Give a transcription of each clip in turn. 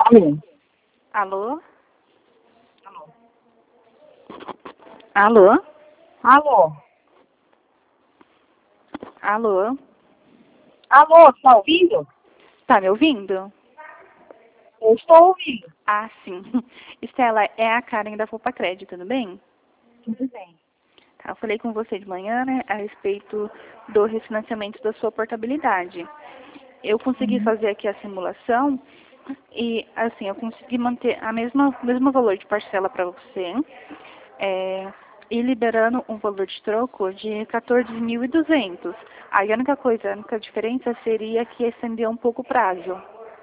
Alô? Alô? Alô? Alô? Alô? Alô? Alô, tá ouvindo? Tá me ouvindo? Eu estou ouvindo. Ah, sim. Estela, é a Karen da Poupa Crédito, tudo bem? Tudo bem. Tá, eu falei com você de manhã, né, a respeito do refinanciamento da sua portabilidade. Eu consegui fazer aqui a simulação e, assim, eu consegui manter o mesmo valor de parcela para você, e liberando um valor de troco de 14.200. Aí a única diferença seria que estender um pouco o prazo.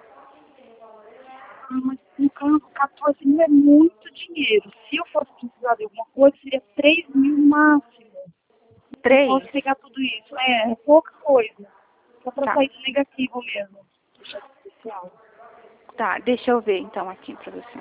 Mas no caso, 14 mil é muito dinheiro. Se eu fosse precisar de alguma coisa, seria 3 mil no máximo. Eu 3? posso pegar tudo isso. É pouca coisa. Só para Tá, sair de negativo mesmo. Deixa especial. tá, deixa eu ver então aqui para você.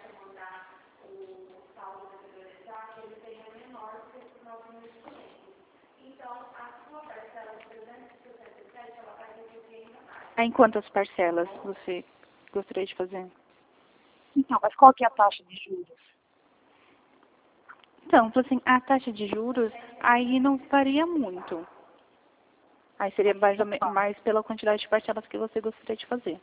Em quantas parcelas você gostaria de fazer? Então, mas qual que é a taxa de juros? Então, assim, a taxa de juros aí não varia muito. Aí seria mais pela quantidade de parcelas que você gostaria de fazer.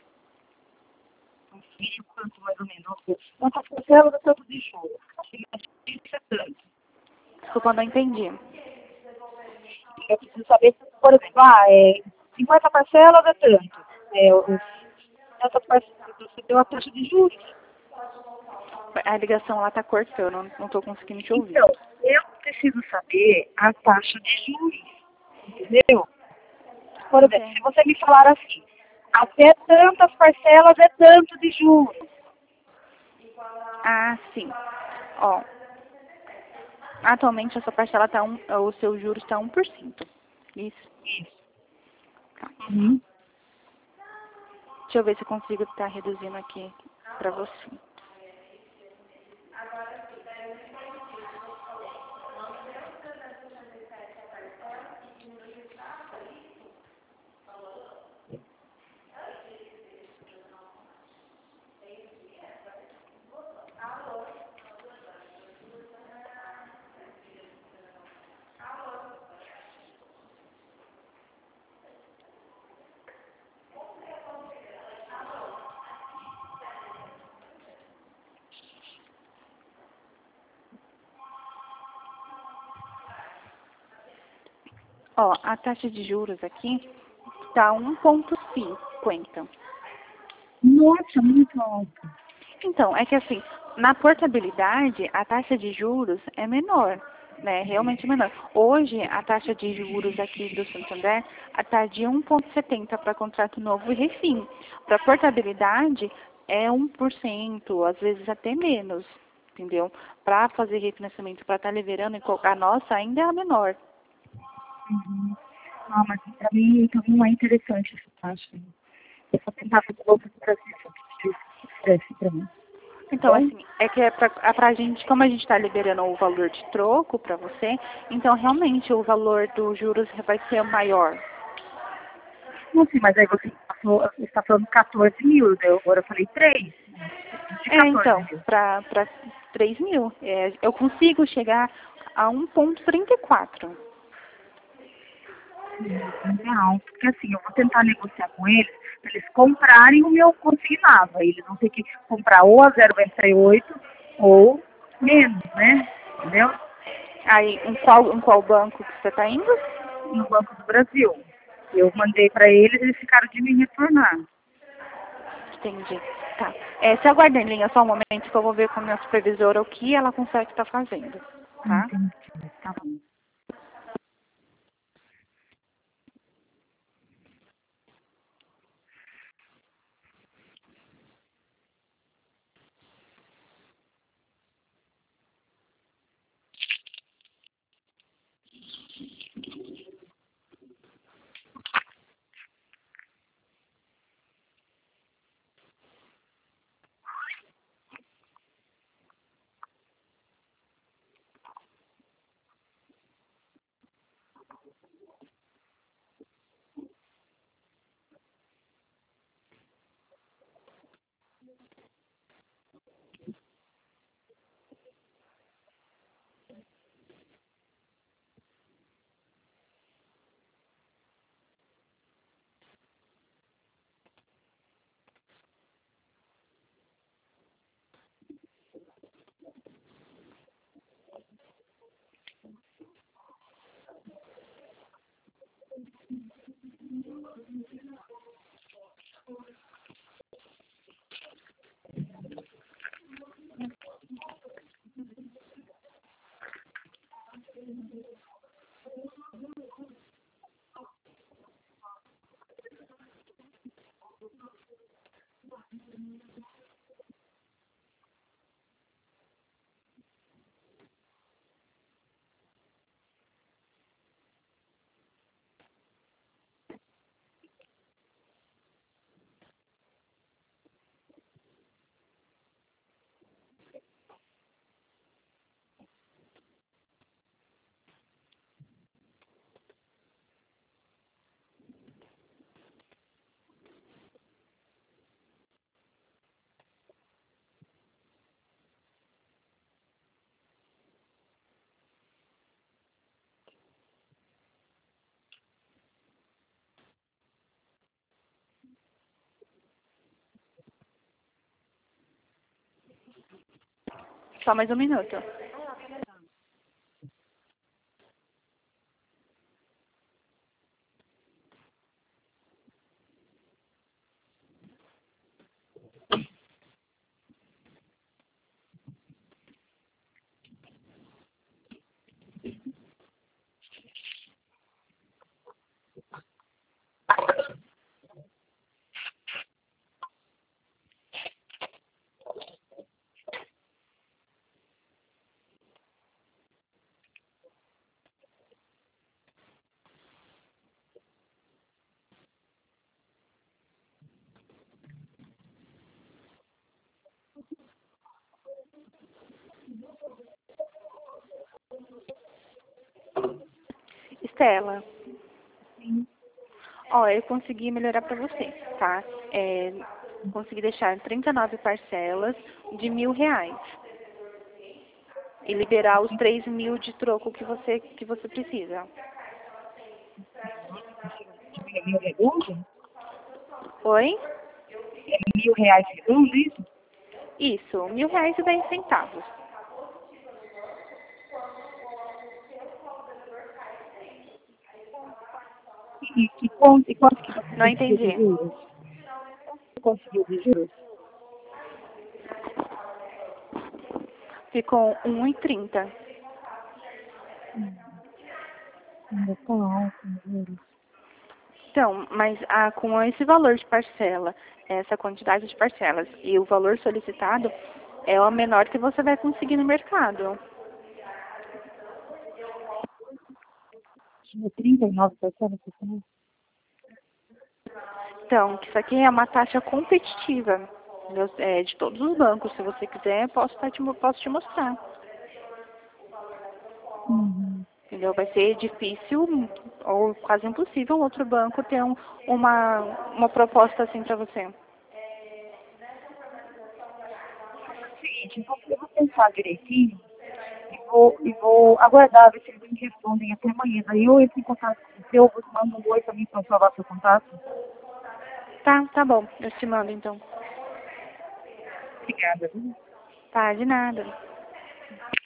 Seria quanto mais ou menos? Quantas parcelas é tanto de juros? Isso é tanto. Desculpa, não entendi. Eu preciso saber, por exemplo, 50 parcelas é tanto. Essas parcelas, você deu a taxa de juros. A ligação lá tá cortando, não tô conseguindo te ouvir. Então, eu preciso saber a taxa de juros, entendeu? Por exemplo, se Entendo. você me falar assim, até tantas parcelas é tanto de juros. Ah, sim. Ó, atualmente a sua parcela tá o seu juros está 1%. Isso. Isso. Tá. Uhum. Deixa eu ver se eu consigo estar reduzindo aqui pra você. Ó, a taxa de juros aqui tá 1,50. Nossa, muito alto. Então, é que assim, na portabilidade, a taxa de juros é menor, né? Realmente menor. Hoje, a taxa de juros aqui do Santander está de 1,70 para contrato novo e refim. Para portabilidade, é 1%, às vezes até menos, entendeu? Para fazer refinanciamento, para estar liberando, a nossa ainda é a menor. Uhum. Ah, mas para mim também não é interessante essa taxa. Eu vou tentar fazer outro Brasil, se oferece para mim. Tá Então, bom? assim, é que pra gente, como a gente está liberando o valor de troco para você, então realmente o valor dos juros vai ser maior. Não, sim, mas aí você está falando 14 mil, agora eu falei 3 de É, 14 então, mil. para 3 mil, eu consigo chegar a 1,34. Ainda é alto, porque assim, eu vou tentar negociar com eles, para eles comprarem o meu consignado. Aí eles vão ter que comprar ou a 0,98 ou menos, né? Entendeu? Aí, em qual banco que você está indo? No Banco do Brasil. Eu mandei para eles, eles ficaram de me retornar. Entendi. Tá. Você aguarda em linha só um momento que eu vou ver com a minha supervisora o que ela consegue estar fazendo, tá? Entendi, tá bom. Só mais um minuto. Estela, Sim. ó, eu consegui melhorar pra você, tá? Consegui deixar 39 parcelas de R$ 1.000 e liberar os 3.000 de troco que você precisa. É mil redondo? Oi? É R$ 1.000 redondo, isso? Isso, R$ 1.000,10. E quanto que você Não conseguiu de entendi. juros? Você conseguiu de juros? Ficou 1,30. Ainda tá alto, os juros. Então, mas com esse valor de parcela, essa quantidade de parcelas e o valor solicitado é o menor que você vai conseguir no mercado. Tinha 39 pessoas, você falou? Então, isso aqui é uma taxa competitiva, entendeu? De todos os bancos. Se você quiser, posso te mostrar. Uhum. Entendeu? Vai ser difícil ou quase impossível outro banco ter uma proposta assim para você. Seguinte, eu vou pensar direitinho e vou aguardar ver se eles me respondem até amanhã. Daí eu entro em contato com você, ou você manda um oi para mim para salvar seu contato. Tá bom. Eu te mando então. Obrigada, viu? Tá, de nada.